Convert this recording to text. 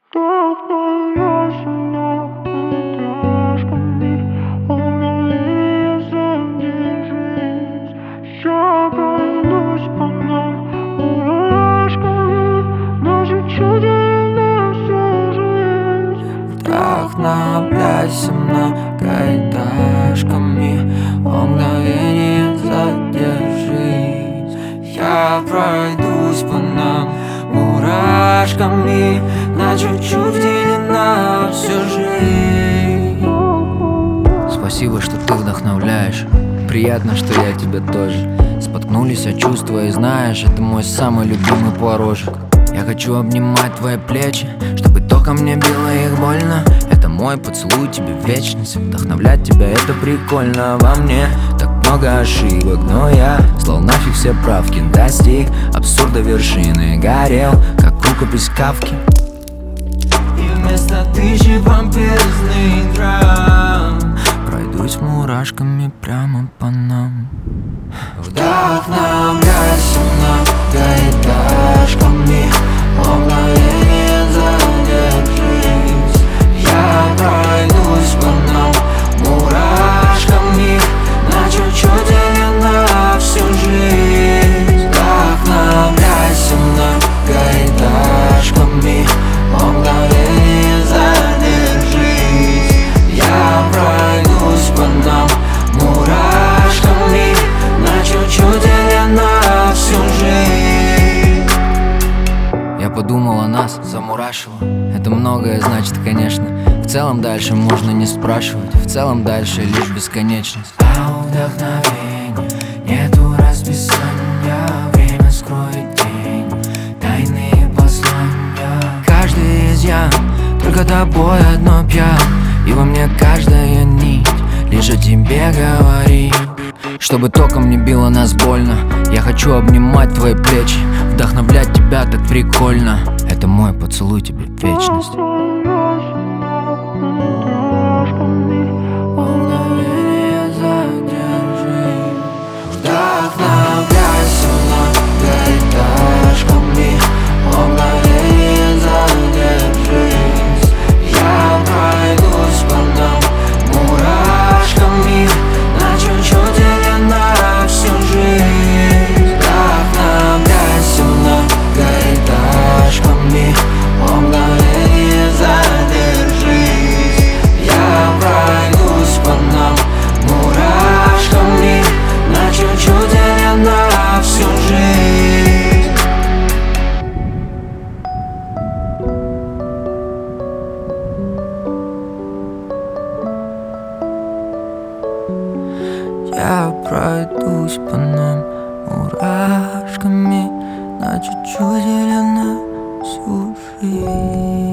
Я пройдусь по нам мурашками, начать на всю жизнь. Вдохновляйся многоэтажками, мгновение задержись. Я пройдусь по нам мурашками, на чуть-чуть вделена всю жизнь. Спасибо, что ты вдохновляешь. Приятно, что я тебя тоже. Споткнулись о чувства, и знаешь, это мой самый любимый порожек. Я хочу обнимать твои плечи, чтобы током мне било их больно. Это мой поцелуй тебе в вечность. Вдохновлять тебя это прикольно. Во мне так много ошибок, но я слал нафиг все правки. Достиг абсурда вершины, горел, как рукопись Кафки. И вместо тысячи помпезных драм пройдусь мурашками прямо по нам. Вдохновляйся многоэтажками, мгновение задержись. Я пройдусь по нам мурашками, на чуть-чуть или на всю жизнь. Вдохновляйся многоэтажками, мгновение задержись. Я пройдусь по нам мурашками, на чуть-чуть или на всю жизнь. Я подумал о нас, замурашило. Это многое значит, конечно. В целом дальше можно не спрашивать. В целом дальше лишь бесконечность. А у вдохновения нету расписания. Время скроет день, тайные послания. Каждый изъян только тобой одно пьян. И во мне каждая нить лишь о тебе говорит. Чтобы током не било нас больно, я хочу обнимать твои плечи, вдохновлять тебя так прикольно. Это мой поцелуй тебе в вечность. Мгновение задержи. Вдохновляйся многоэтажками, мгновение задержись. Я пройдусь по нам мурашками, на чуть-чуть или на всю жизнь. Вдохновляйся многоэтажками, мгновение задержись. Я пройдусь по нам мурашками, на чуть-чуть или на всю жизнь. Я пройдусь по нам мурашками, на чуть-чуть или на всю жизнь.